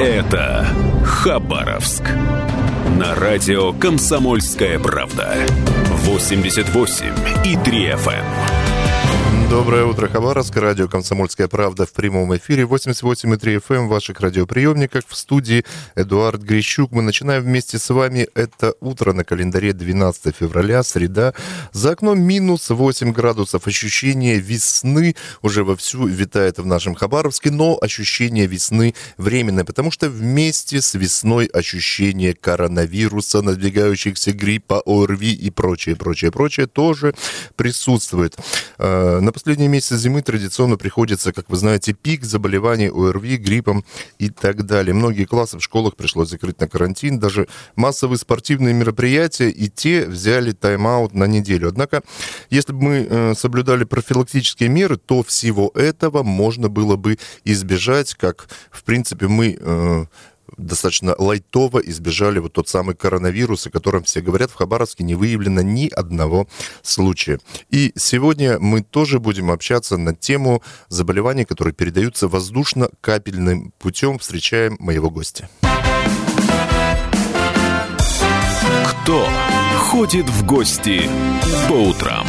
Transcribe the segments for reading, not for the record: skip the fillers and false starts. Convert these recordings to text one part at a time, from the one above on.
Это Хабаровск. На радио «Комсомольская правда». 88,3 FM. Доброе утро, Хабаровск. Радио «Комсомольская правда» в прямом эфире. 88,3 FM в ваших радиоприемниках. В студии Эдуард Грищук. Мы начинаем вместе с вами это утро на календаре 12 февраля, среда. За окном минус 8 градусов. Ощущение весны уже вовсю витает в нашем Хабаровске, но ощущение весны временное, потому что вместе с весной ощущение коронавируса, надвигающихся гриппа, ОРВИ и прочее тоже присутствует. На последние месяцы зимы традиционно приходится, как вы знаете, пик заболеваний ОРВИ, гриппом и так далее. Многие классы в школах пришлось закрыть на карантин, даже массовые спортивные мероприятия, и те взяли тайм-аут на неделю. Однако, если бы мы соблюдали профилактические меры, то всего этого можно было бы избежать, как, в принципе, мы достаточно лайтово избежали вот тот самый коронавирус, о котором все говорят. В Хабаровске не выявлено ни одного случая. И сегодня мы тоже будем общаться на тему заболеваний, которые передаются воздушно-капельным путем. Встречаем моего гостя. Кто ходит в гости по утрам?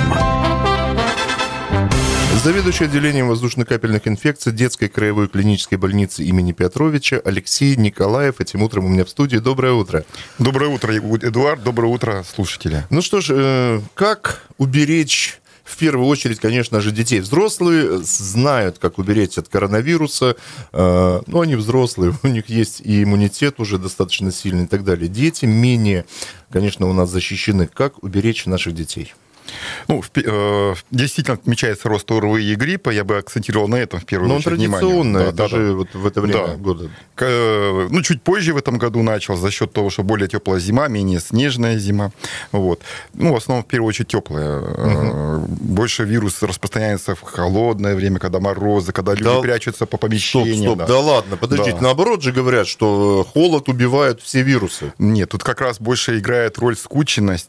Заведующий отделением воздушно-капельных инфекций детской краевой клинической больницы имени Петровича Алексей Николаев. Этим утром у меня в студии. Доброе утро. Доброе утро, Эдуард. Доброе утро, слушатели. Ну что ж, как уберечь, в первую очередь, конечно же, детей? Взрослые знают, как уберечь от коронавируса. Но они взрослые, у них есть и иммунитет уже достаточно сильный и так далее. Дети менее, конечно, у нас защищены. Как уберечь наших детей? Ну, действительно отмечается рост ОРВИ и гриппа. Я бы акцентировал на этом в первую очередь внимание. Но он традиционно, даже вот в это время года. Ну, чуть позже в этом году начал, за счет того, что более теплая зима, менее снежная зима. Вот. Ну, в основном, в первую очередь, теплая. Больше вирус распространяется в холодное время, когда морозы, когда люди прячутся по помещениям. Стоп, да ладно, подождите. Наоборот же говорят, что холод убивает все вирусы. Нет, тут как раз больше играет роль скученность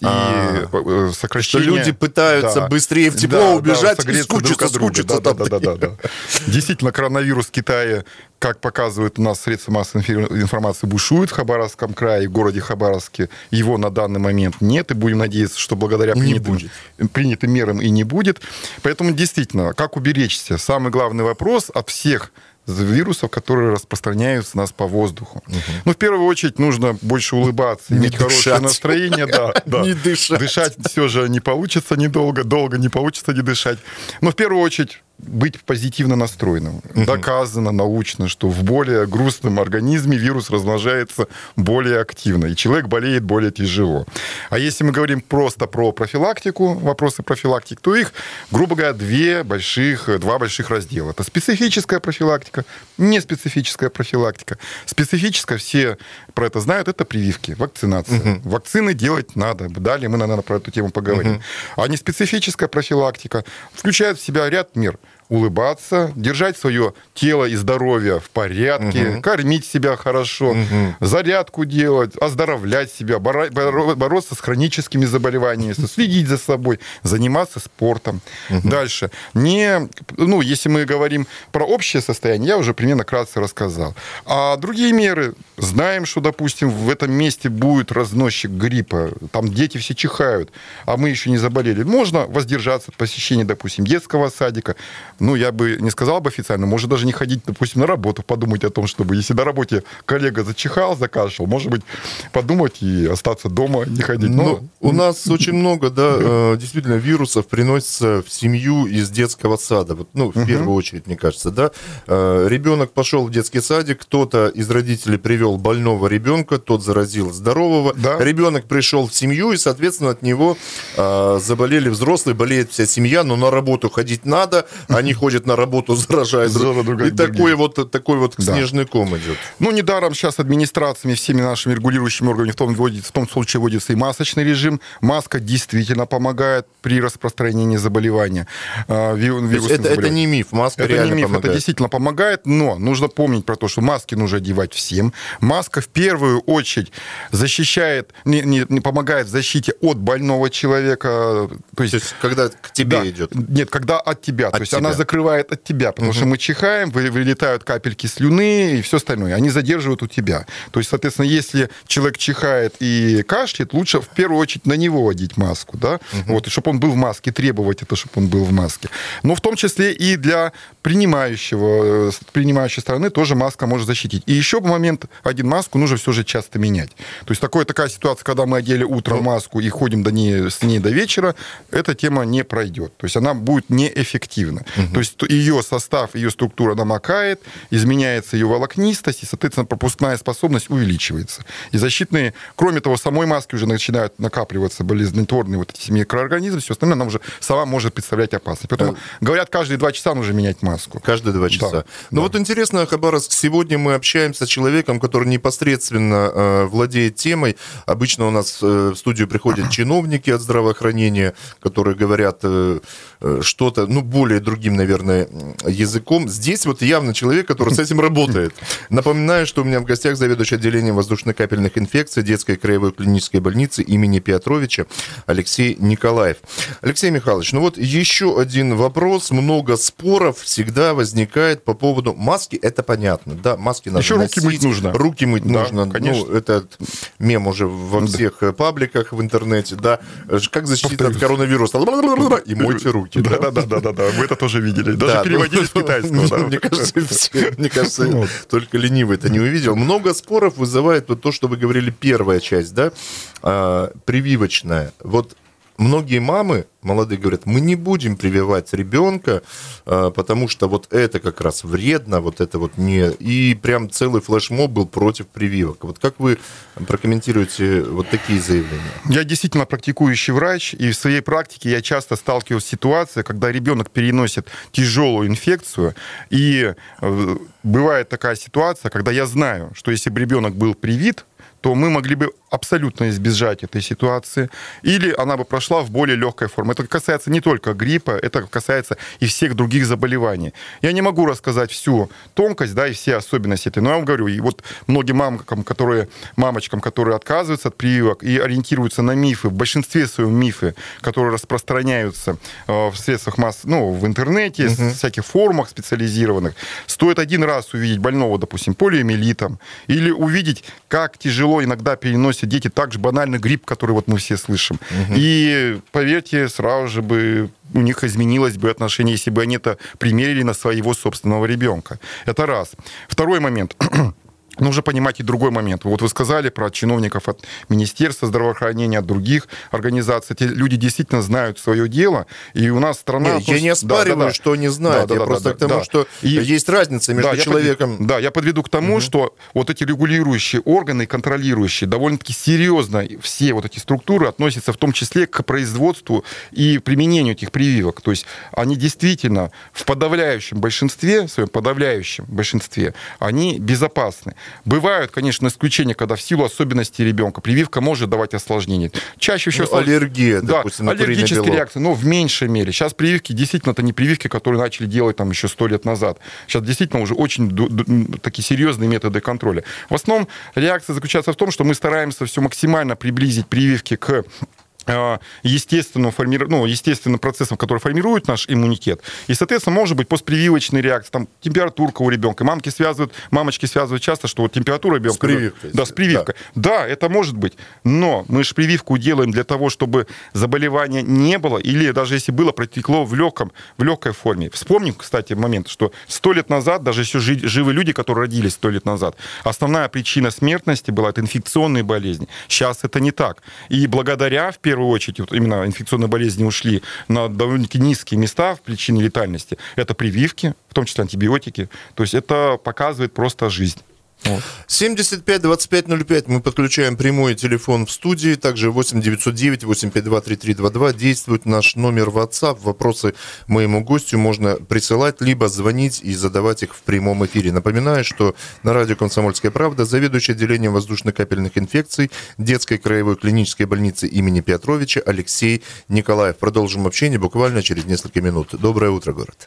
и сокращение. Люди пытаются быстрее в тепло убежать и скучиться там. Да. Действительно, коронавирус в Китае, как показывают у нас средства массовой информации, бушует в Хабаровском крае, в городе Хабаровске. Его на данный момент нет, и будем надеяться, что благодаря принятым мерам и не будет. Поэтому действительно, как уберечься? Самый главный вопрос от всех вирусов, которые распространяются у нас по воздуху. Ну, в первую очередь, нужно больше улыбаться, иметь хорошее настроение. Не дышать. Дышать все же не получится недолго, долго не получится не дышать. Но в первую очередь быть позитивно настроенным. Доказано научно, что в более грустном организме вирус размножается более активно, и человек болеет более тяжело. А если мы говорим просто про профилактику, вопросы профилактики, то их, грубо говоря, два больших раздела. Это специфическая профилактика, неспецифическая профилактика. Специфическая, все про это знают, это прививки, вакцинация. Вакцины делать надо. Далее мы, наверное, про эту тему поговорим. А неспецифическая профилактика включает в себя ряд мер. Улыбаться, держать свое тело и здоровье в порядке, кормить себя хорошо, зарядку делать, оздоровлять себя, бороться с хроническими заболеваниями, следить за собой, заниматься спортом. Дальше. Если мы говорим про общее состояние, я уже примерно кратко рассказал. А другие меры, знаем, что, допустим, в этом месте будет разносчик гриппа, там дети все чихают, а мы еще не заболели. Можно воздержаться от посещения, допустим, детского садика. Я бы не сказал бы официально, может даже не ходить, допустим, на работу, подумать о том, чтобы, если на работе коллега зачихал, закашлял, может быть, подумать и остаться дома, не ходить. У нас очень много, действительно, вирусов приносится в семью из детского сада. В первую очередь, мне кажется, ребенок пошел в детский садик, кто-то из родителей привел больного ребенка, тот заразил здорового, ребенок пришел в семью, и, соответственно, от него заболели взрослые, болеет вся семья, но на работу ходить надо, они ходят на работу, заражают. И такой вот снежный ком идет. Недаром сейчас администрациями, всеми нашими регулирующими органами, в том случае вводится и масочный режим. Маска действительно помогает при распространении заболевания. Это не миф, маска реально помогает. Это действительно помогает, но нужно помнить про то, что маски нужно одевать всем. Маска в первую очередь защищает, помогает в защите от больного человека. То есть когда к тебе идет? Нет, когда от тебя. То есть она закрывает от тебя, потому что мы чихаем, вылетают капельки слюны и все остальное. Они задерживают у тебя. То есть, соответственно, если человек чихает и кашляет, лучше в первую очередь на него одеть маску, да, вот, и чтобы он был в маске, требовать это, чтобы он был в маске. Но в том числе и для принимающей стороны тоже маска может защитить. И еще в момент маску нужно все же часто менять. То есть такая ситуация, когда мы одели утром маску и ходим с ней до вечера, эта тема не пройдет. То есть она будет неэффективна. То есть ее состав, ее структура намокает, изменяется ее волокнистость, и, соответственно, пропускная способность увеличивается. И защитные, кроме того, самой маски уже начинают накапливаться болезнетворные вот эти микроорганизмы, все остальное она уже сама может представлять опасность. Поэтому говорят, каждые 2 часа нужно менять маску. Каждые 2 часа. Но вот интересно, Хабаровск, сегодня мы общаемся с человеком, который непосредственно владеет темой. Обычно у нас в студию приходят чиновники от здравоохранения, которые говорят что-то, более другим, наверное, языком. Здесь вот явно человек, который с этим работает. Напоминаю, что у меня в гостях заведующий отделением воздушно-капельных инфекций детской краевой клинической больницы имени Петровича Алексей Николаев. Алексей Михайлович, вот еще один вопрос. Много споров всегда возникает по поводу маски. Это понятно, да, маски надо еще носить. Руки мыть нужно. Руки мыть нужно. Конечно. Этот мем уже во всех пабликах в интернете, да. Как защитить от коронавируса? И мойте руки. Да, вы это тоже видели. Даже переводили с китайского. Мне кажется, только ленивый это не увидел. Много споров вызывает то, что вы говорили, первая часть, да, прививочная. Вот многие мамы молодые говорят, мы не будем прививать ребенка, потому что вот это как раз вредно, вот это вот не... И прям целый флешмоб был против прививок. Вот как вы прокомментируете вот такие заявления? Я действительно практикующий врач, и в своей практике я часто сталкиваюсь с ситуацией, когда ребенок переносит тяжелую инфекцию, и бывает такая ситуация, когда я знаю, что если бы ребенок был привит, то мы могли бы абсолютно избежать этой ситуации, или она бы прошла в более легкой форме. Это касается не только гриппа, это касается и всех других заболеваний. Я не могу рассказать всю тонкость, да, и все особенности этой, но я вам говорю, и вот многим мамочкам, которые отказываются от прививок и ориентируются на мифы, в большинстве своем мифы, которые распространяются в средствах в интернете, в всяких форумах специализированных, стоит один раз увидеть больного, допустим, полиомиелитом, или увидеть, как тяжело иногда переносят дети так же банальный грипп, который вот мы все слышим. И поверьте, сразу же бы у них изменилось бы отношение, если бы они это примерили на своего собственного ребенка. Это раз. Второй момент. Нужно понимать и другой момент. Вот вы сказали про чиновников от Министерства здравоохранения, от других организаций. Эти люди действительно знают свое дело, и у нас страна... Я не оспариваю, что они знают. Я просто к тому, что есть разница между человеком... Я подведу к тому, что вот эти регулирующие органы, контролирующие, довольно-таки серьезно все вот эти структуры относятся в том числе к производству и применению этих прививок. То есть они действительно в подавляющем большинстве, они безопасны. Бывают, конечно, исключения, когда в силу особенностей ребенка прививка может давать осложнения. Чаще всего... аллергия, допустим, аллергические реакции, но в меньшей мере. Сейчас прививки действительно это не прививки, которые начали делать там еще 100 лет назад. Сейчас действительно уже очень такие серьезные методы контроля. В основном реакция заключается в том, что мы стараемся все максимально приблизить прививки к естественным процессам, которые формируют наш иммунитет. И, соответственно, может быть постпрививочные реакции, там температурка у ребенка. Мамочки связывают часто, что вот температура ребенка... С прививкой. Да, с прививкой. Да, это может быть. Но мы же прививку делаем для того, чтобы заболевания не было, или даже если было, протекло в легкой форме. Вспомним, кстати, момент, что 100 лет назад, даже еще живы люди, которые родились 100 лет назад, основная причина смертности была это инфекционные болезни. Сейчас это не так. И благодаря, в первую очередь, вот именно инфекционные болезни ушли на довольно-таки низкие места в причине летальности. Это прививки, в том числе антибиотики. То есть это показывает просто жизнь. 75-25-05. Мы подключаем прямой телефон в студии. Также 8-909-852-3322. Действует наш номер WhatsApp. Вопросы моему гостю можно присылать, либо звонить и задавать их в прямом эфире. Напоминаю, что на радио «Комсомольская правда» заведующий отделением воздушно-капельных инфекций детской краевой клинической больницы имени Петровича Алексей Николаев. Продолжим общение буквально через несколько минут. Доброе утро, город.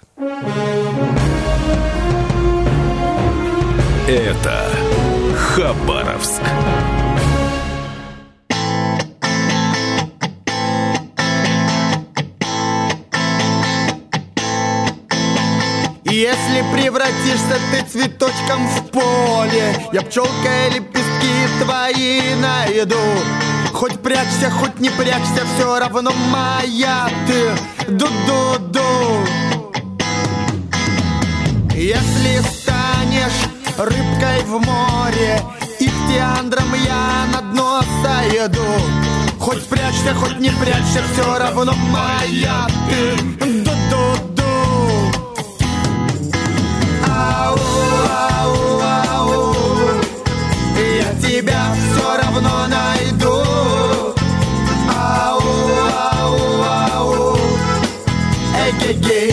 Это Хабаровск. Если превратишься ты цветочком в поле, я пчелкой лепестки твои найду. Хоть прячься, хоть не прячься, все равно моя ты. Ду-ду-ду. Если станешь рыбкой в море, ихтиандром я на дно сойду. Хоть прячься, хоть не прячься, все равно моя ты. Ду-ду-ду. Ау, ау, ау. Я тебя все равно найду. Ау, ау, ау. Эгегей.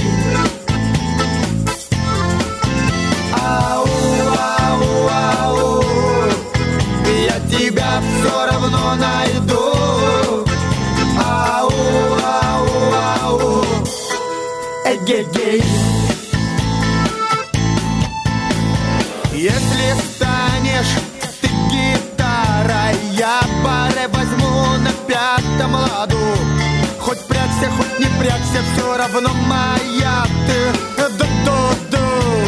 Ау, ау, ау. Я тебя все равно найду. Ау, ау, ау. Эгегей. Если станешь ты гитарой, я баре возьму на пятом ладу. Хоть прячься, хоть не прячься, все равно моя ты. Ду-ду-ду.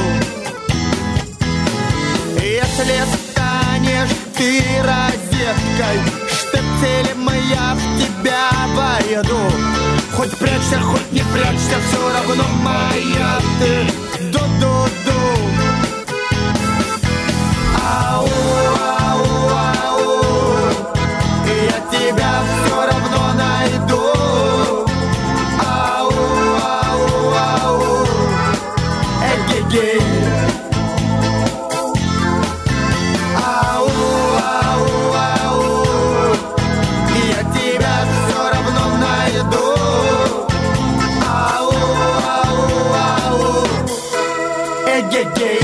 Если станешь ты розеткой, штепселем я в тебя войду. Хоть прячься, хоть не прячься, все равно моя ты. Ду-ду-ду. Ау, ау, ау. Я тебя все равно найду. Ау, ау, ау. Эгегей. Ау, ау, ау. Я тебя все равно найду. Ау, ау, ау. Эгегей.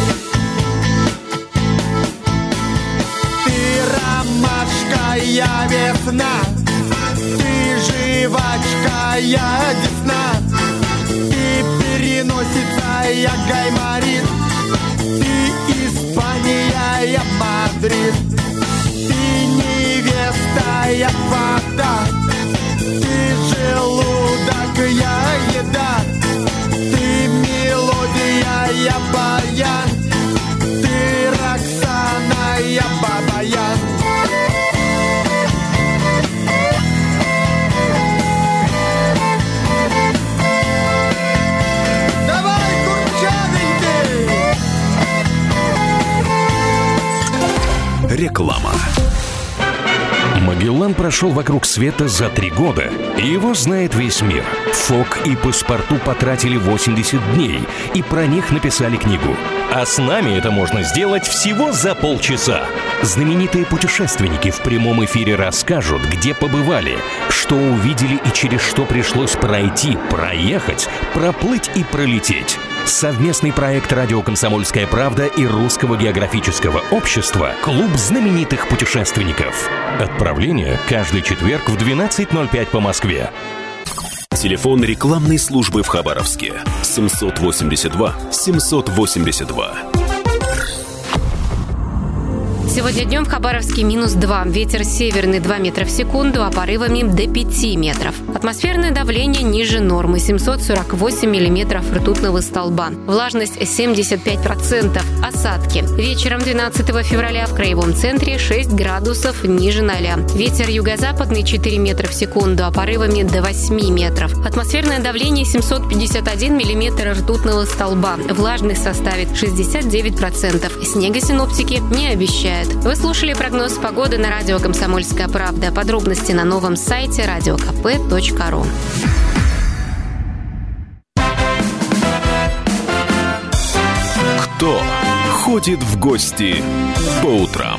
Я весна, ты жвачка, я десна, ты переносица, я гайморит, ты Испания, я Мадрид, ты невеста, я фата, ты желудок, я еда, ты мелодия, я баян, ты Роксана, я Бабаян. Реклама. Магеллан прошел вокруг света за 3 года, и его знает весь мир. Фок и Паспорту потратили 80 дней, и про них написали книгу. А с нами это можно сделать всего за полчаса. Знаменитые путешественники в прямом эфире расскажут, где побывали, что увидели и через что пришлось пройти, проехать, проплыть и пролететь. Совместный проект «Радио Комсомольская правда» и Русского географического общества «Клуб знаменитых путешественников». Отправление каждый четверг в 12:05 по Москве. Телефон рекламной службы в Хабаровске 782 782. Сегодня днем в Хабаровске -2. Ветер северный 2 метра в секунду, а порывами до 5 метров. Атмосферное давление ниже нормы 748 миллиметров ртутного столба. Влажность 75%. Осадки. Вечером 12 февраля в краевом центре 6 градусов ниже 0. Ветер юго-западный 4 метра в секунду, а порывами до 8 метров. Атмосферное давление 751 миллиметр ртутного столба. Влажность составит 69%. Снега синоптики не обещают. Вы слушали прогноз погоды на радио «Комсомольская правда». Подробности на новом сайте radiokp.ru. Кто ходит в гости по утрам?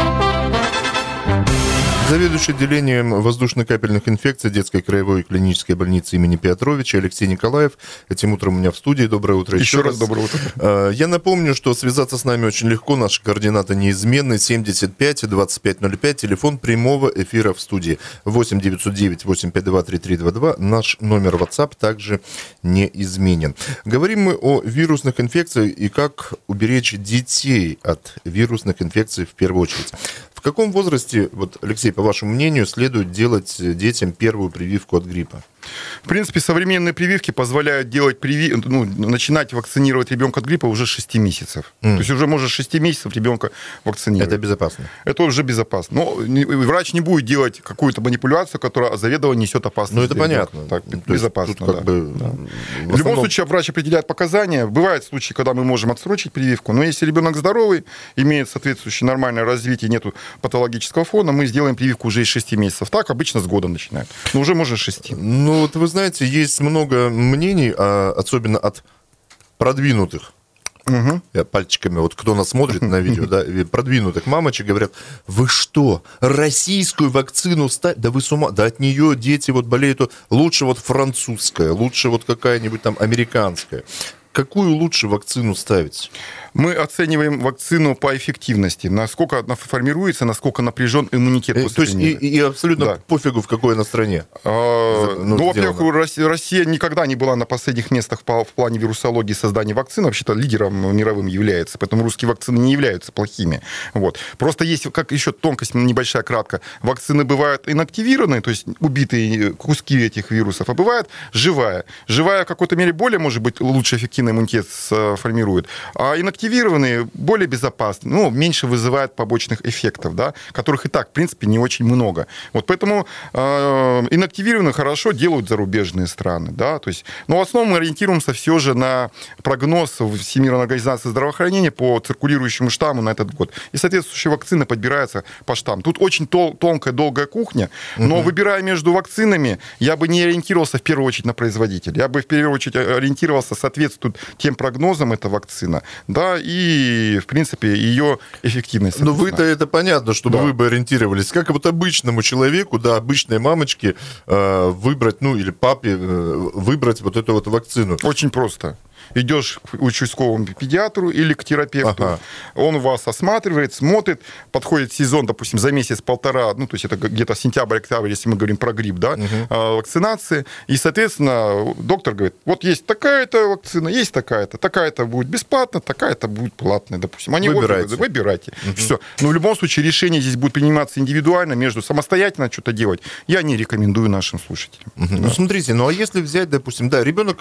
Заведующий отделением воздушно-капельных инфекций детской краевой клинической больницы имени Петровича Алексей Николаев. Этим утром у меня в студии. Доброе утро. Еще раз доброе утро. Я напомню, что связаться с нами очень легко. Наши координаты неизменны. 75 2505. Телефон прямого эфира в студии. 8 909 852 3322. Наш номер WhatsApp также неизменен. Говорим мы о вирусных инфекциях и как уберечь детей от вирусных инфекций в первую очередь. В каком возрасте, вот, Алексей, по вашему мнению, следует делать детям первую прививку от гриппа? В принципе, современные прививки позволяют делать начинать вакцинировать ребенка от гриппа уже с 6 месяцев. То есть уже можно с 6 месяцев ребенка вакцинировать. Это безопасно. Это уже безопасно. Но врач не будет делать какую-то манипуляцию, которая заведомо несет опасность. Ну, это понятно. Так, безопасно, как бы, В любом случае, врач определяет показания. Бывают случаи, когда мы можем отсрочить прививку, но если ребенок здоровый, имеет соответствующее нормальное развитие, нету патологического фона, мы сделаем прививку уже из 6 месяцев. Так обычно с года начинают. Но уже можно 6. Ну, вот вы знаете, есть много мнений, особенно от продвинутых. Я пальчиками, вот кто нас смотрит на видео, да, продвинутых мамочек говорят: вы что, российскую вакцину ставите? Да вы с ума, да от нее дети вот болеют, лучше вот французская, лучше вот какая-нибудь там американская. Какую лучше вакцину ставить? Мы оцениваем вакцину по эффективности, насколько она формируется, насколько напряжен иммунитет после То есть и абсолютно пофигу, в какой она стране. Во-первых, Россия никогда не была на последних местах в плане вирусологии создания вакцин, вообще-то лидером мировым является, поэтому русские вакцины не являются плохими. Вот. Просто есть, как еще тонкость небольшая, кратко, вакцины бывают инактивированные, то есть убитые куски этих вирусов, а бывает живая. Живая в какой-то мере более, может быть, лучше эффективный иммунитет формирует, а инактивированные более безопасны, меньше вызывают побочных эффектов, да, которых и так, в принципе, не очень много. Вот поэтому инактивированные хорошо делают зарубежные страны, да, то есть, но в основном мы ориентируемся все же на прогноз Всемирной организации здравоохранения по циркулирующему штамму на этот год. И соответствующие вакцины подбираются по штамму. Тут очень тонкая, долгая кухня, но выбирая между вакцинами, я бы не ориентировался в первую очередь на производителя. Я бы в первую очередь ориентировался, соответствует тем прогнозам эта вакцина, да, и, в принципе, ее эффективность. Но вы-то это понятно, чтобы вы бы ориентировались. Как вот обычному человеку, да, обычной мамочке выбрать, или папе выбрать вот эту вот вакцину? Очень просто. Идешь к участковому педиатру или к терапевту, он вас осматривает, смотрит, подходит сезон, допустим, за месяц-полтора, то есть это где-то сентябрь-октябрь, если мы говорим про грипп, да, вакцинации, и, соответственно, доктор говорит: вот есть такая-то вакцина, есть такая-то будет бесплатно, такая-то будет платная, допустим. Они выбирайте. Все. Но в любом случае решение здесь будет приниматься индивидуально, самостоятельно что-то делать я не рекомендую нашим слушателям. Ну, смотрите, а если взять, допустим, ребенок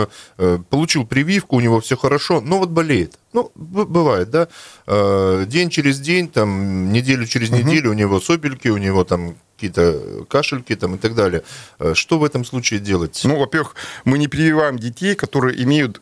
получил прививку, у него все хорошо, но вот болеет. Бывает, да, день через день, там, неделю через неделю у него сопельки, у него там какие-то кашельки там, и так далее. Что в этом случае делать? Во-первых, мы не прививаем детей, которые имеют...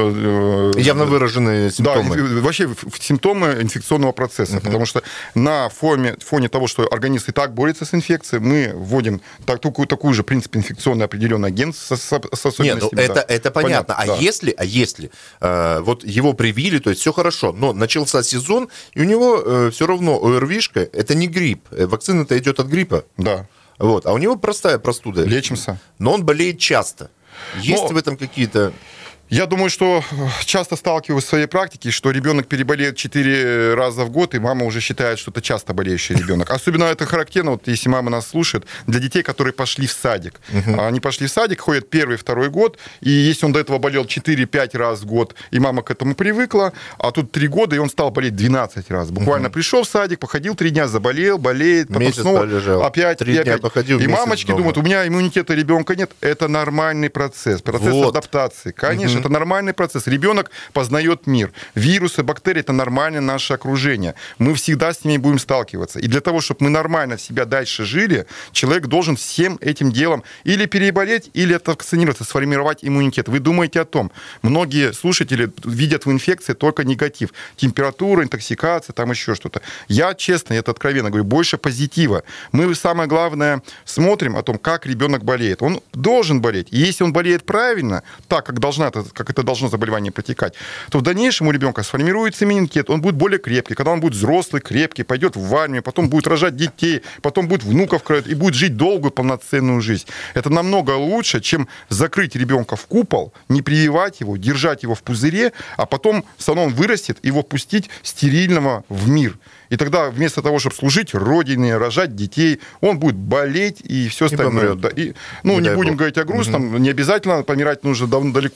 явно выраженные симптомы. Да, вообще симптомы инфекционного процесса, потому что на фоне того, что организм и так борется с инфекцией, мы вводим такую же, в принципе, инфекционный определенный агент с особенностями. Нет, это понятно. А если вот его привили, то есть все хорошо, но начался сезон, и у него все равно ОРВИшка, это не грипп, вакцина-то идет от гриппа. Да. Вот. А у него простая простуда. Лечимся. Но он болеет часто. Есть в этом какие-то... Я думаю, что часто сталкиваюсь в своей практике, что ребенок переболеет 4 раза в год, и мама уже считает, что это часто болеющий ребенок. Особенно это характерно, вот если мама нас слушает, для детей, которые пошли в садик. Они пошли в садик, ходят 1-2 год, и если он до этого болел 4-5 раз в год, и мама к этому привыкла, а тут 3 года, и он стал болеть 12 раз. Буквально пришел в садик, походил 3 дня, заболел, болеет, потом месяц снова полежал. опять. 3 дня походил, и мамочки думают: у меня иммунитета ребенка нет. Это нормальный процесс адаптации. Конечно, это нормальный процесс. Ребенок познает мир. Вирусы, бактерии — это нормальное наше окружение. Мы всегда с ними будем сталкиваться. И для того, чтобы мы нормально в себя дальше жили, человек должен всем этим делом или переболеть, или отвакцинироваться, сформировать иммунитет. Вы думаете о том, многие слушатели видят в инфекции только негатив. Температура, интоксикация, там еще что-то. Я честно, это откровенно говорю, больше позитива. Мы, самое главное, смотрим о том, как ребенок болеет. Он должен болеть. И если он болеет правильно, так, как это должно заболевание протекать, то в дальнейшем у ребенка сформируется иммунитет, он будет более крепкий. Когда он будет взрослый, крепкий, пойдет в армию, потом будет рожать детей, потом будет внуков кровать и будет жить долгую, полноценную жизнь. Это намного лучше, чем закрыть ребенка в купол, не прививать его, держать его в пузыре, а потом он вырастет, его пустить стерильного в мир. И тогда вместо того, чтобы служить Родине, рожать детей, он будет болеть и все остальное. Не будем говорить о грустном, не обязательно помирать нужно далеко-далеко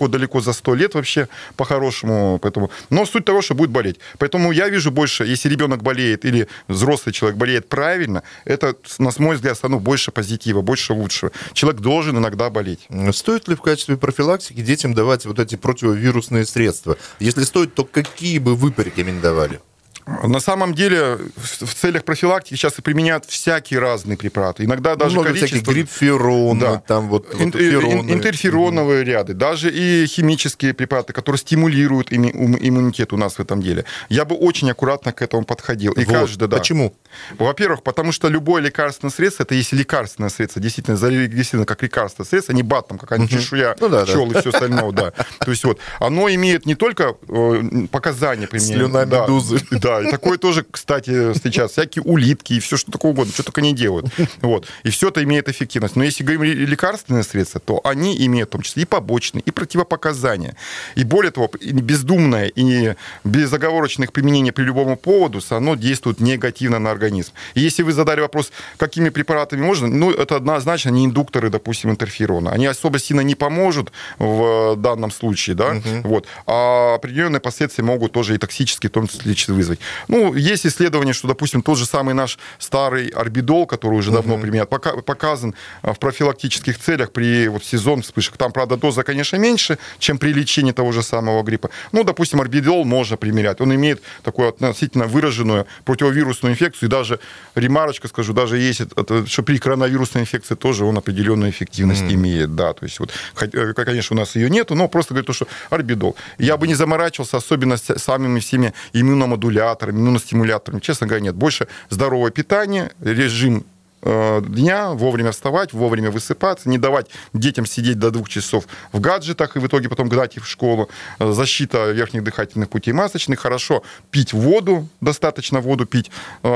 за 100 лет вообще по-хорошему. Поэтому... Но суть того, что будет болеть. Поэтому я вижу больше, если ребенок болеет или взрослый человек болеет правильно, это, на мой взгляд, больше позитива, больше лучшего. Человек должен иногда болеть. Стоит ли в качестве профилактики детям давать вот эти противовирусные средства? Если стоит, то какие бы вы порекомендовали? На самом деле, в целях профилактики сейчас и применяют всякие разные препараты. Иногда даже много количество... всяких грипферон, да. там вот интерфероновые ряды, даже и химические препараты, которые стимулируют иммунитет у нас в этом деле. Я бы очень аккуратно к этому подходил. И каждый, да. Почему? Во-первых, потому что любое лекарственное средство, это если лекарственное средство действительно зарегистрировано как лекарственное средство, не бат, там, какая-нибудь чешуя, пчел и все остальное, да. То есть вот, оно имеет не только показания применения. Слюна медузы. Да, и такое тоже, кстати, встречается. Всякие улитки и все, что такое угодно, что только не делают. Вот. И все это имеет эффективность. Но если говорим лекарственные средства, то они имеют в том числе и побочные, и противопоказания. И более того, бездумное и безоговорочных применений при любому поводу, оно действует негативно на организм. И если вы задали вопрос, какими препаратами можно, ну, это однозначно не индукторы, допустим, интерферона. Они особо сильно не поможет в данном случае, да, вот. А определенные последствия могут тоже и токсические, в том числе, вызвать. Ну, есть исследование, что, допустим, тот же самый наш старый орбидол, который уже давно применяют, показан в профилактических целях при вот, сезон вспышек. Там, правда, доза, конечно, меньше, чем при лечении того же самого гриппа. Ну, допустим, орбидол можно применять. Он имеет такую относительно выраженную противовирусную инфекцию. И даже, ремарочка скажу, даже есть, что при коронавирусной инфекции тоже он определенную эффективность имеет. Да, то есть, вот, конечно, у нас ее нету, но просто говорит, что орбидол. Я бы не заморачивался, особенно с самыми всеми иммуномодуляторами, иммуностимуляторами. Честно говоря, нет. Больше здоровое питание, режим дня, вовремя вставать, вовремя высыпаться, не давать детям сидеть до 2 часов в гаджетах и в итоге потом гнать их в школу. Защита верхних дыхательных путей масочных. Хорошо пить воду, достаточно воду пить.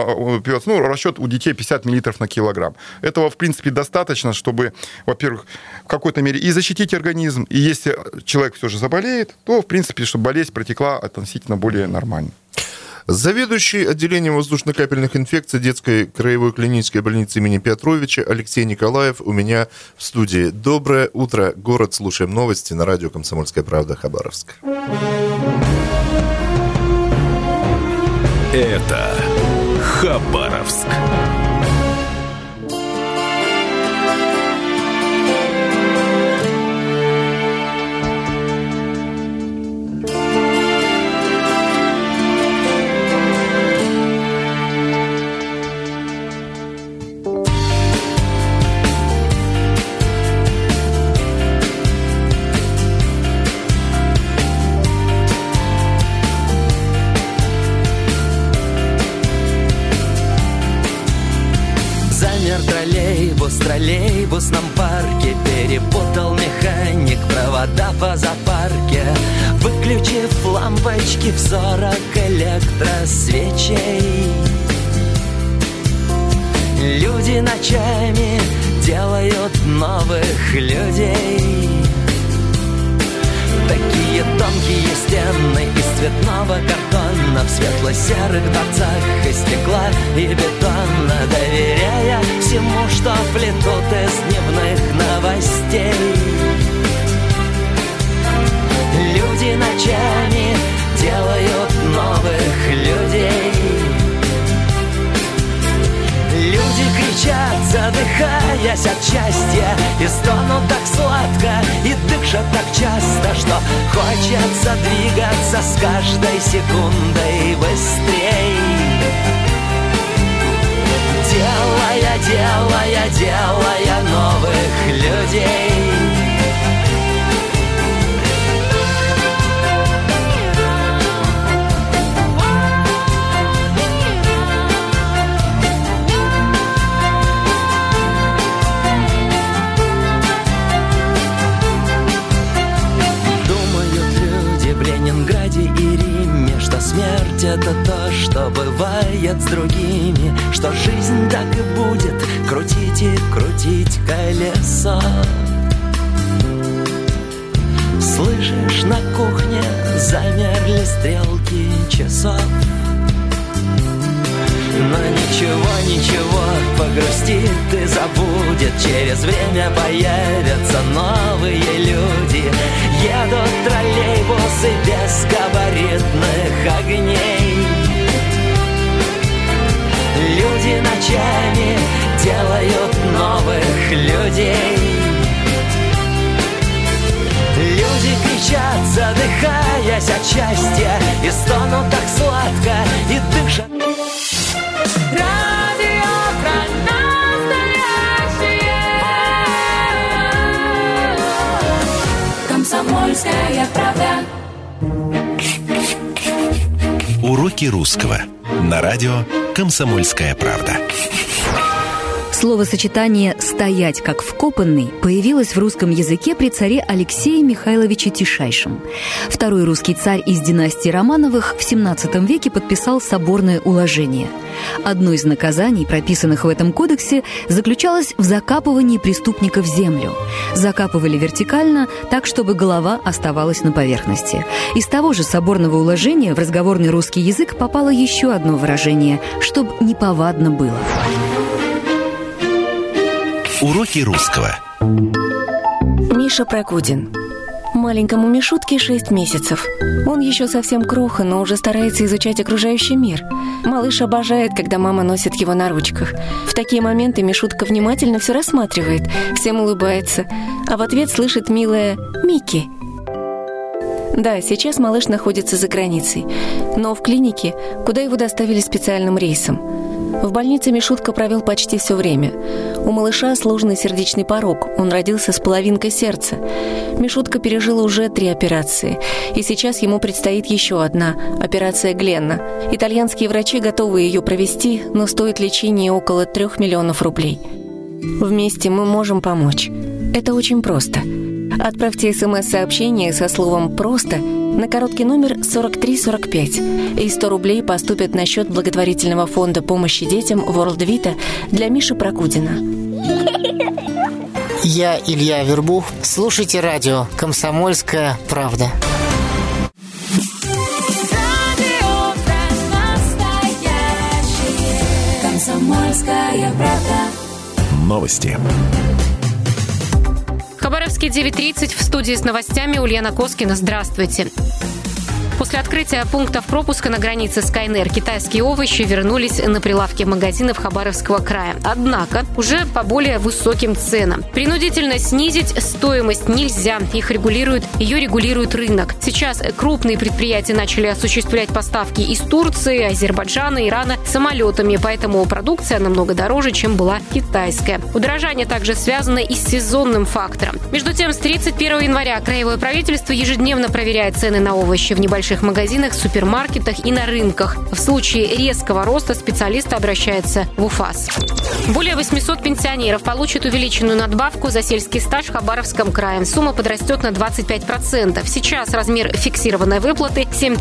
Ну, расчет у детей 50 мл на килограмм. Этого, в принципе, достаточно, чтобы, во-первых, в какой-то мере и защитить организм, и если человек все же заболеет, то, в принципе, чтобы болезнь протекла относительно более нормально. Заведующий отделением воздушно-капельных инфекций детской краевой клинической больницы имени Петровича Алексей Николаев у меня в студии. Доброе утро, город. Слушаем новости на радио «Комсомольская правда», Хабаровск. Это Хабаровск. В троллейбусном парке перепутал механик провода по зоопарке, выключив лампочки в 40 электросвечей. Люди ночами делают новых людей. Такие тонкие стены из цветного картона в светло-серых дворцах из стекла и бетона, доверяя всему, что плетут из дневных новостей. Люди ночами делают новых людей. Люди кричат, задыхаясь от счастья, и стонут так сладко, и дышат так часто, что хочется двигаться с каждой секундой быстрей. Делая новых людей. Смерть — это то, что бывает с другими, что жизнь так и будет крутить и крутить колесо. Слышишь, на кухне замерли стрелки часов, Но ничего, ничего, погрустит и забудет. Через время появятся новые люди. Едут троллейбусы без габаритных огней. Люди ночами делают новых людей. Люди кричат, задыхаясь от счастья, и стонут так сладко, и дышат. Радио про настоящее. Комсомольская правда. Уроки русского на радио «Комсомольская правда». Словосочетание «стоять как вкопанный» появилось в русском языке при царе Алексее Михайловиче Тишайшем. Второй русский царь из династии Романовых в XVII веке подписал соборное уложение. Одно из наказаний, прописанных в этом кодексе, заключалось в закапывании преступника в землю. Закапывали вертикально, так, чтобы голова оставалась на поверхности. Из того же соборного уложения в разговорный русский язык попало еще одно выражение «чтоб неповадно было». Уроки русского. Миша Прокудин. Маленькому Мишутке 6 месяцев. Он еще совсем кроха, но уже старается изучать окружающий мир. Малыш обожает, когда мама носит его на ручках. В такие моменты Мишутка внимательно все рассматривает, всем улыбается, а в ответ слышит милое «Микки». Да, сейчас малыш находится за границей, но в клинике, куда его доставили специальным рейсом. В больнице Мишутка провел почти все время. У малыша сложный сердечный порог, он родился с половинкой сердца. Мишутка пережил уже 3 операции, и сейчас ему предстоит еще одна – операция Гленна. Итальянские врачи готовы ее провести, но стоит лечение около 3 миллионов рублей. Вместе мы можем помочь. Это очень просто. Отправьте СМС-сообщение со словом «просто» на короткий номер 4345, и 100 рублей поступят на счет благотворительного фонда помощи детям World Vita для Миши Прокудина. Я Илья Вербух. Слушайте радио «Комсомольская правда». Радио про настоящее. Комсомольская правда. Новости. Хабаровске 9:30, в студии с новостями Ульяна Коскина. Здравствуйте. После открытия пунктов пропуска на границе с КНР китайские овощи вернулись на прилавки магазинов Хабаровского края. Однако уже по более высоким ценам. Принудительно снизить стоимость нельзя. Ее регулирует рынок. Сейчас крупные предприятия начали осуществлять поставки из Турции, Азербайджана, Ирана самолетами, поэтому продукция намного дороже, чем была китайская. Удорожание также связано и с сезонным фактором. Между тем, с 31 января краевое правительство ежедневно проверяет цены на овощи в небольших магазинах, супермаркетах и на рынках. В случае резкого роста специалисты обращаются в УФАС. Более 800 пенсионеров получат увеличенную надбавку за сельский стаж в Хабаровском крае. Сумма подрастет на 25%. Сейчас размер фиксированной выплаты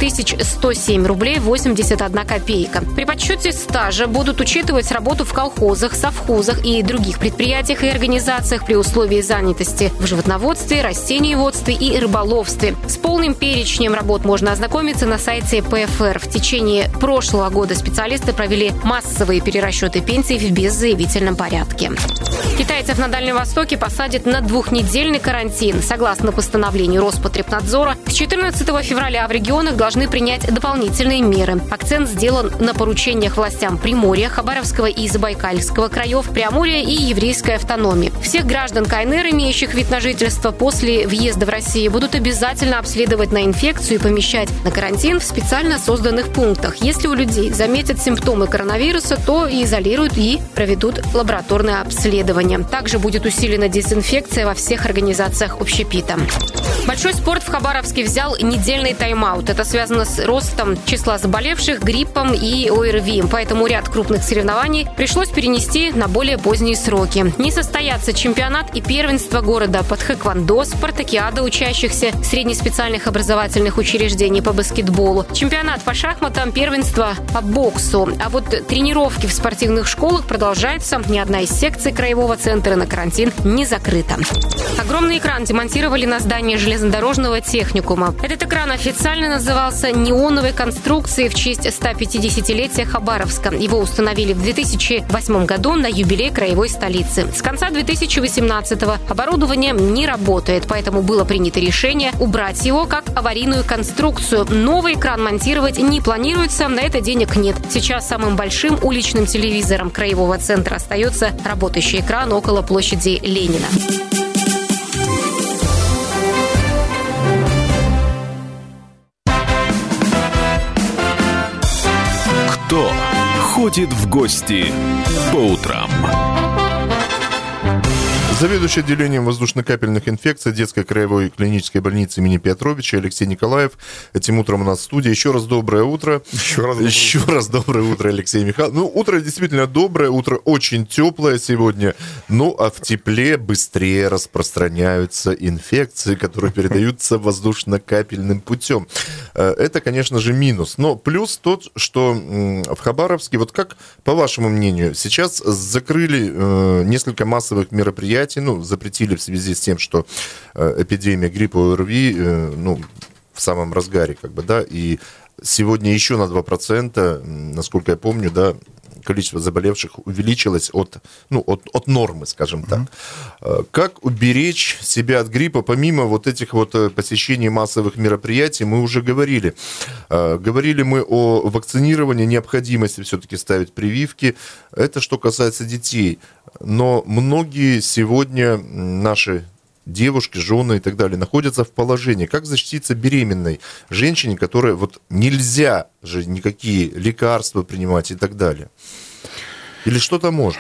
7107 рублей 81 копейка. При подсчете стажа будут учитывать работу в колхозах, совхозах и других предприятиях и организациях при условии занятости в животноводстве, растениеводстве и рыболовстве. С полным перечнем работ можно ознакомиться на сайте ПФР. В течение прошлого года специалисты провели массовые перерасчеты пенсий в беззаявительном порядке. Китайцев на Дальнем Востоке посадят на 2-недельный карантин. Согласно постановлению Роспотребнадзора, с 14 февраля в регионах должны принять дополнительные меры. Акцент сделан на поручениях властям Приморья, Хабаровского и Забайкальского краев, Преамурья и Еврейской автономии. Всех граждан КНР, имеющих вид на жительство после въезда в Россию, будут обязательно обследовать на инфекцию и помещать на карантин в специально созданных пунктах. Если у людей заметят симптомы коронавируса, то изолируют и проведут лабораторное обследование. Также будет усилена дезинфекция во всех организациях общепита. Большой спорт в Хабаровске взял недельный тайм-аут. Это связано с ростом числа заболевших гриппом и ОРВИ. Поэтому ряд крупных соревнований пришлось перенести на более поздние сроки. Не состоятся чемпионат и первенство города по тхэквондо, спартакиада учащихся среднеспециальных образовательных учреждений, соревнований по баскетболу, чемпионат по шахматам, первенство по боксу. А вот тренировки в спортивных школах продолжаются. Ни одна из секций краевого центра на карантин не закрыта. Огромный экран демонтировали на здании железнодорожного техникума. Этот экран официально назывался неоновой конструкцией в честь 150-летия Хабаровска. Его установили в 2008 году на юбилей краевой столицы. С конца 2018-го оборудование не работает, поэтому было принято решение убрать его как аварийную конструкцию. Новый экран монтировать не планируется, на это денег нет. Сейчас самым большим уличным телевизором краевого центра остается работающий экран около площади Ленина. Кто ходит в гости по утрам? Заведующий отделением воздушно-капельных инфекций детской краевой клинической больницы имени Петровича Алексей Николаев. Этим утром у нас в студии. Еще раз доброе утро. Еще раз доброе утро, Алексей Михайлович. Ну, утро действительно доброе, утро очень теплое сегодня. Ну, а в тепле быстрее распространяются инфекции, которые передаются воздушно-капельным путем. Это, конечно же, минус. Но плюс тот, что в Хабаровске, вот как, по вашему мнению, сейчас закрыли несколько массовых мероприятий, запретили в связи с тем, что эпидемия гриппа ОРВИ, в самом разгаре, и сегодня еще на 2%, насколько я помню, количество заболевших увеличилось от нормы, скажем так. Как уберечь себя от гриппа, помимо вот этих вот посещений массовых мероприятий, мы уже говорили. Говорили мы о вакцинировании, необходимости все-таки ставить прививки. Это что касается детей. Но многие сегодня наши девушки, жены и так далее находятся в положении. Как защититься беременной женщине, которой нельзя же никакие лекарства принимать и так далее? Или что-то можно?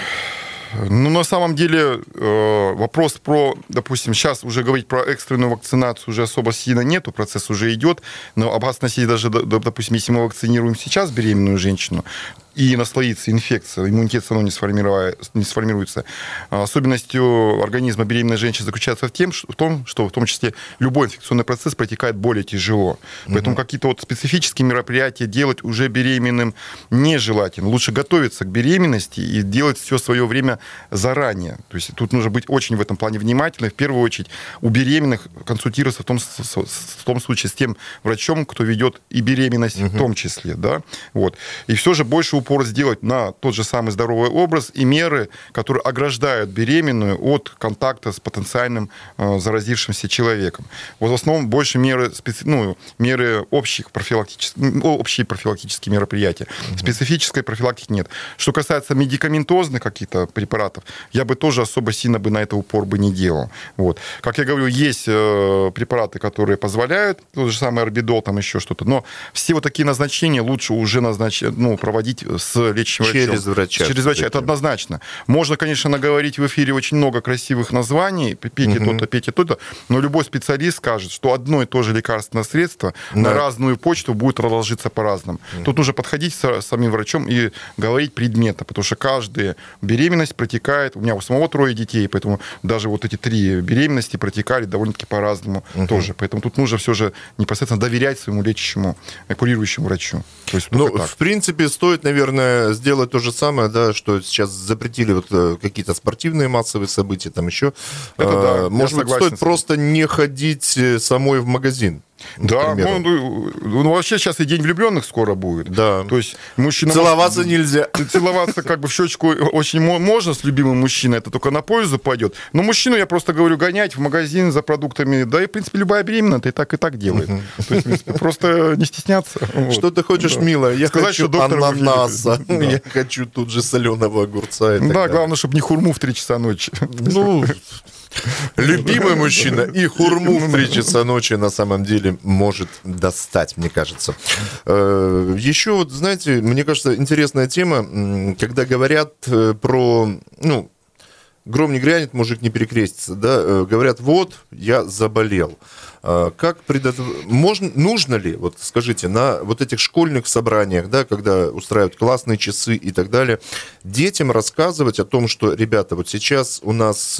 На самом деле вопрос про, допустим, сейчас уже говорить про экстренную вакцинацию уже особо сильно нету, процесс уже идет, но опасности даже, допустим, если мы вакцинируем сейчас беременную женщину, и наслоится инфекция, иммунитет все равно не сформируется. Особенностью организма беременной женщины заключается в том, что в том числе любой инфекционный процесс протекает более тяжело. Поэтому какие-то специфические мероприятия делать уже беременным нежелательно. Лучше готовиться к беременности и делать все свое время заранее. То есть тут нужно быть очень в этом плане внимательным. В первую очередь у беременных консультироваться в том случае с тем врачом, кто ведет и беременность в том числе. Да? И все же больше упор сделать на тот же самый здоровый образ и меры, которые ограждают беременную от контакта с потенциальным заразившимся человеком. В основном больше меры общие профилактические мероприятия. Специфической профилактики нет. Что касается медикаментозных каких-то препаратов, я бы тоже особо сильно на это упор бы не делал. Как я говорю, есть препараты, которые позволяют, тот же самый орбидол, там еще что-то, но все такие назначения лучше уже проводить с лечащим врачом. Через врача. Это однозначно. Можно, конечно, наговорить в эфире очень много красивых названий, пейте то-то, пейте то-то, но любой специалист скажет, что одно и то же лекарственное средство на разную почту будет ложиться по-разному. Тут нужно подходить с самим врачом и говорить предметно, потому что каждая беременность протекает, у меня у самого 3 детей, поэтому даже эти 3 беременности протекали довольно-таки по-разному тоже. Поэтому тут нужно все же непосредственно доверять своему лечащему, курирующему врачу. То есть, в принципе, стоит, наверное, сделать то же самое, что сейчас запретили какие-то спортивные массовые события, там еще. Может быть, стоит просто не ходить самой в магазин. Да, вообще сейчас и день влюбленных скоро будет. Да. То есть мужчина... Целоваться нельзя. Целоваться в щечку очень можно с любимым мужчиной, это только на пользу пойдет. Но мужчину, я просто говорю, гонять в магазин за продуктами, и, в принципе, любая беременная и так делает. То есть, в принципе, просто не стесняться. Что ты хочешь, милая? Я хочу ананаса. Я хочу тут же соленого огурца. Да, главное, чтобы не хурму в 3 часа ночи. Любимый мужчина и хурму в 3 часа ночи на самом деле может достать, мне кажется. Еще, знаете, мне кажется, интересная тема, когда говорят про... гром не грянет, мужик не перекрестится, да? Говорят, я заболел. Как нужно ли, вот скажите, на вот этих школьных собраниях, да, когда устраивают классные часы и так далее, детям рассказывать о том, что, ребята, вот сейчас у нас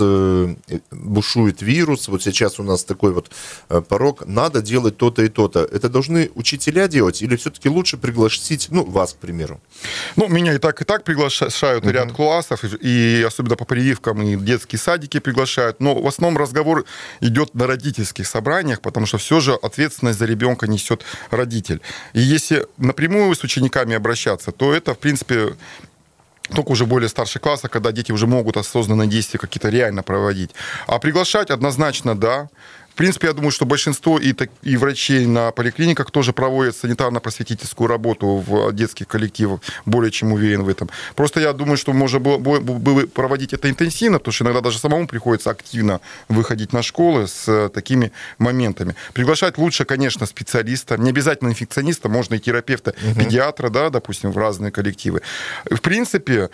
бушует вирус, вот сейчас у нас такой вот порог, надо делать то-то и то-то. Это должны учителя делать или все-таки лучше пригласить, вас, к примеру? Меня и так приглашают ряд классов, и особенно по прививкам и детские садики приглашают, но в основном разговор идет на родительских собраниях, потому что все же ответственность за ребенка несет родитель. И если напрямую с учениками обращаться, то это, в принципе, только уже более старших классах, когда дети уже могут осознанные действия какие-то реально проводить. А приглашать однозначно да. В принципе, я думаю, что большинство и врачей на поликлиниках тоже проводят санитарно-просветительскую работу в детских коллективах, более чем уверен в этом. Просто я думаю, что можно было бы проводить это интенсивно, потому что иногда даже самому приходится активно выходить на школы с такими моментами. Приглашать лучше, конечно, специалиста, не обязательно инфекциониста, можно и терапевта, педиатра, да, допустим, в разные коллективы. В принципе,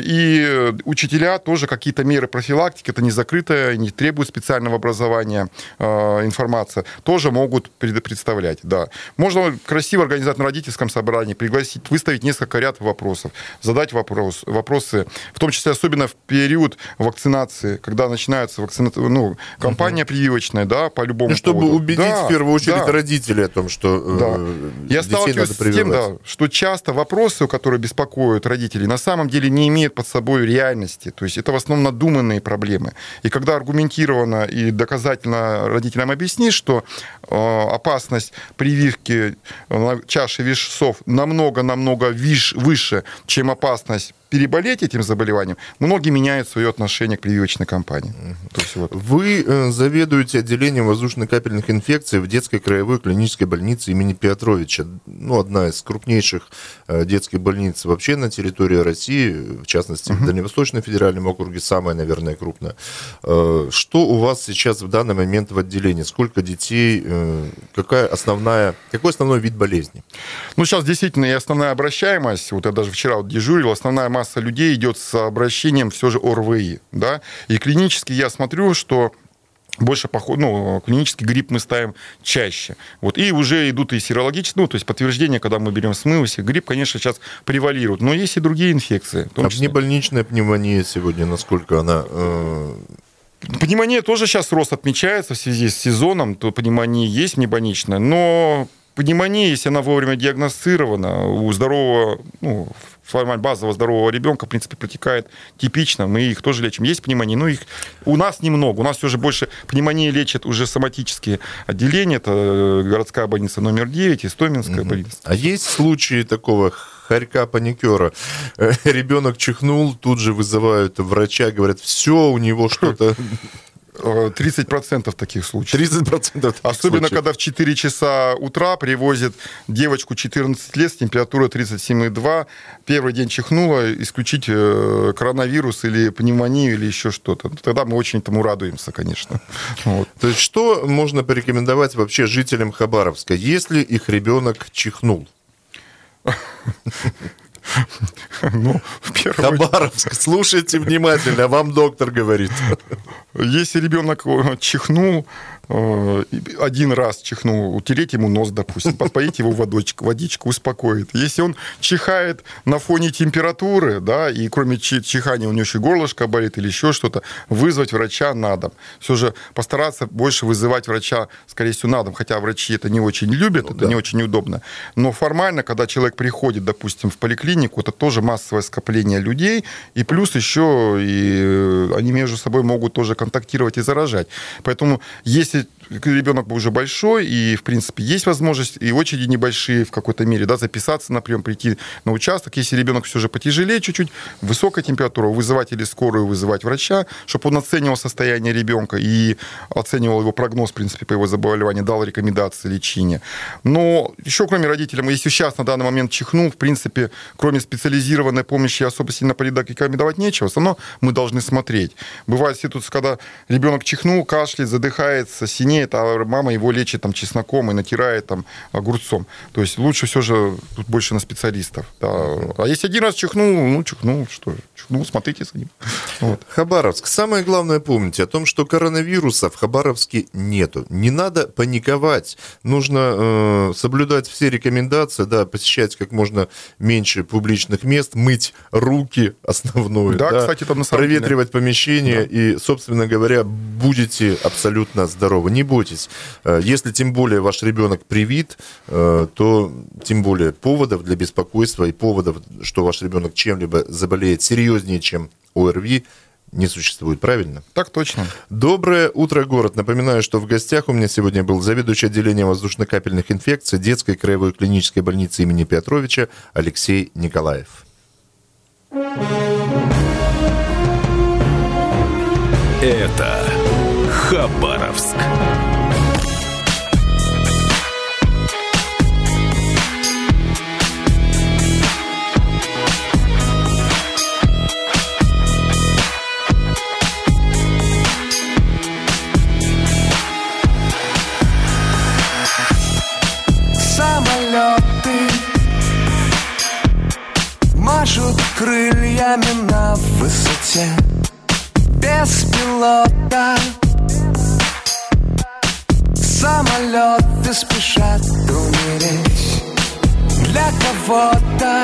и учителя тоже какие-то меры профилактики, это не закрытое, не требует специального образования, информация, тоже могут представлять, да. Можно красиво организовать на родительском собрании, пригласить, выставить несколько ряд вопросов, задать вопросы, в том числе особенно в период вакцинации, когда начинается кампания прививочная, да, по любому чтобы поводу. Убедить в первую очередь родителей о том, что Я сталкиваюсь с тем, что часто вопросы, которые беспокоят родителей, на самом деле не имеют под собой реальности. То есть это в основном надуманные проблемы. И когда аргументированно и доказательно родителям объяснишь, что опасность прививки на чаше весов намного выше, чем опасность переболеть этим заболеванием, многие меняют свое отношение к прививочной кампании. То есть, Вы заведуете отделением воздушно-капельных инфекций в детской краевой клинической больнице имени Петровича. Одна из крупнейших детских больниц вообще на территории России, в частности, в Дальневосточном федеральном округе, самая, наверное, крупная. Что у вас сейчас в данный момент в отделении? Сколько детей? Какой основной вид болезни? Сейчас действительно и основная обращаемость, я даже вчера дежурил, основная масса людей идет с обращением все же ОРВИ, да, и клинически я смотрю, что больше клинический грипп мы ставим чаще. И уже идут и серологические, то есть подтверждение, когда мы берем смывы, грипп, конечно, сейчас превалирует. Но есть и другие инфекции. Внебольничная пневмония сегодня, насколько она... Пневмония тоже сейчас рост отмечается в связи с сезоном, то пневмония есть внебольничная, но пневмония, если она вовремя диагностирована, у здорового, формально базового здорового ребенка, в принципе, протекает типично, мы их тоже лечим. Есть пневмония, но их у нас немного. У нас все же больше пневмонии лечат уже соматические отделения, это городская больница номер 9 и Истоминская больница. А есть случаи такого хорька-паникера? Ребенок чихнул, тут же вызывают врача, говорят, все, у него что-то... 30% таких случаев. 30% Особенно, когда в 4 часа утра привозят девочку 14 лет с температурой 37,2. Первый день чихнула, исключить коронавирус или пневмонию или еще что-то. Тогда мы очень этому радуемся, конечно. То есть что можно порекомендовать вообще жителям Хабаровска, если их ребенок чихнул? Хабаровск, слушайте внимательно, вам доктор говорит. Если ребенок чихнул, один раз чихнул, утереть ему нос, допустим, подпоить его водичку успокоит. Если он чихает на фоне температуры, да, и кроме чихания у него еще горлышко болит или еще что-то, вызвать врача на дом. Все же постараться больше вызывать врача, скорее всего, на дом, хотя врачи это не очень любят, это не очень удобно. Но формально, когда человек приходит, допустим, в поликлинику, это тоже массовое скопление людей, и плюс еще и они между собой могут тоже контактировать и заражать. Поэтому если ребенок уже большой, и, в принципе, есть возможность, и очереди небольшие в какой-то мере, да, записаться на прием, прийти на участок. Если ребенок все же потяжелее чуть-чуть, высокая температура, вызывать или скорую, вызывать врача, чтобы он оценивал состояние ребенка и оценивал его прогноз, в принципе, по его заболеванию, дал рекомендации лечения. Но еще, кроме родителей, если сейчас на данный момент чихнул, в принципе, кроме специализированной помощи особо сильно рекомендовать нечего, все равно мы должны смотреть. Бывает ситуация, когда ребенок чихнул, кашляет, задыхается, становится, синеет, а мама его лечит там чесноком и натирает там огурцом. То есть лучше все же тут больше на специалистов. Да. А если один раз чихнул, смотрите за ним. Вот. Хабаровск. Самое главное помните о том, что коронавируса в Хабаровске нету. Не надо паниковать. Нужно соблюдать все рекомендации, да, посещать как можно меньше публичных мест, мыть руки основное, да, кстати, там на самом проветривать деле помещение, да. И, собственно говоря, будете абсолютно здоровы. Не бойтесь. Если тем более ваш ребенок привит, то тем более поводов для беспокойства и поводов, что ваш ребенок чем-либо заболеет серьезнее, чем ОРВИ, не существует, правильно? Так точно. Доброе утро, город. Напоминаю, что в гостях у меня сегодня был заведующий отделением воздушно-капельных инфекций детской краевой клинической больницы имени Петровича Алексей Николаев. Это Хабаровск. Самолеты машут крыльями на высоте, без пилота. Самолеты спешат умереть для кого-то.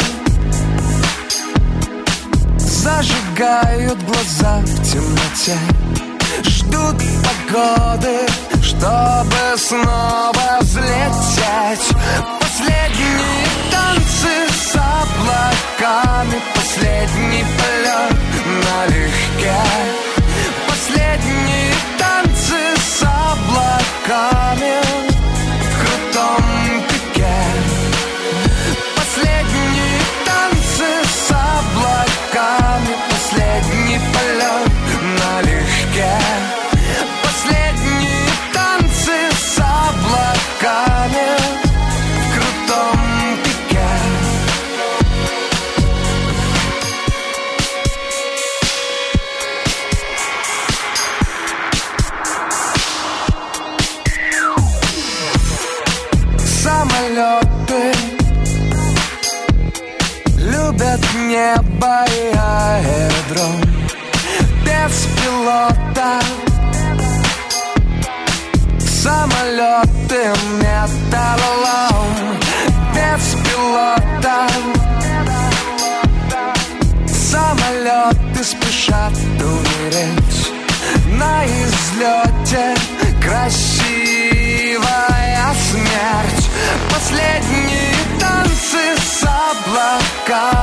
Зажигают глаза в темноте, ждут погоды, чтобы снова взлететь. Последние танцы с облаками, последний полет налегке. Последние танцы с облаками в крутом пике. Последние танцы с облаками, последний полет налегке. Последние танцы с облаками в крутом пике. Самолеты любят небо и аэродром, без пилота. Самолеты металлолом, без пилота. Самолеты спешат умереть на излете. Красивая смерть. Последние танцы с облаками.